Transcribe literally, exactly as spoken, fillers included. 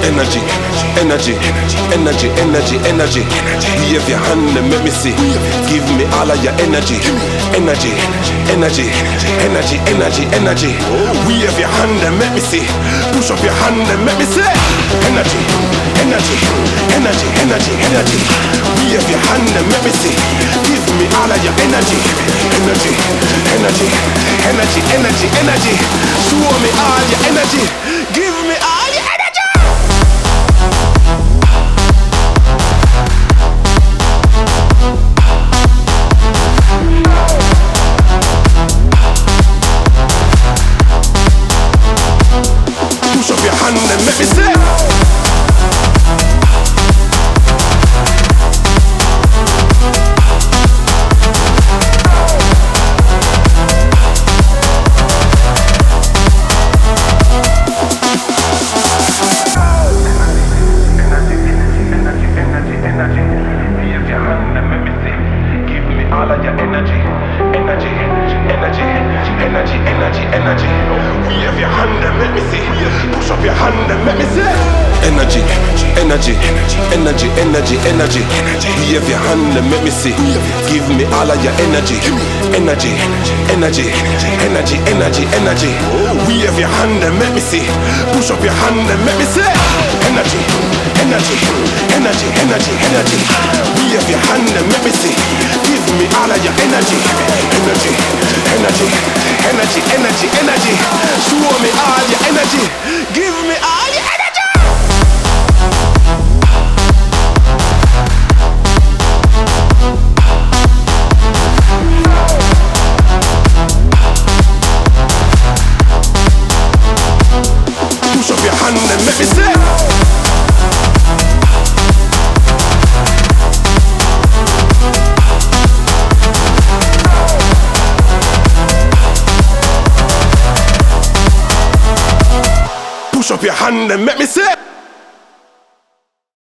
Energy, energy, energy, energy, energy. Wave your hand and make me see. Give me all of your energy. Energy, energy, energy, energy, energy. Wave your hand and make me see. Push up your hand and make me see. Energy, energy, energy, energy, energy. Wave your hand and make me see. Give me all of your energy. Energy, energy, energy, energy, energy. Show me all your energy. Give me all your energy. Push up your hand and make me say. All of your energy, energy, energy, energy, energy, energy. Wave your hand and make me see. Push up your hand and make me see. Energy, energy, energy, energy, energy. Wave your hand and make me see. Give me all of your energy, energy, energy, energy, energy, energy. Wave your hand and make me see. Push up your hand and make me see. Energy, energy, energy, energy, energy. Wave your hand and make me see. Give me all of your energy, energy, energy, energy, energy, energy. Show me all your energy. Give me all your energy. Push up your hand and make me say. Push up your hand and make me say.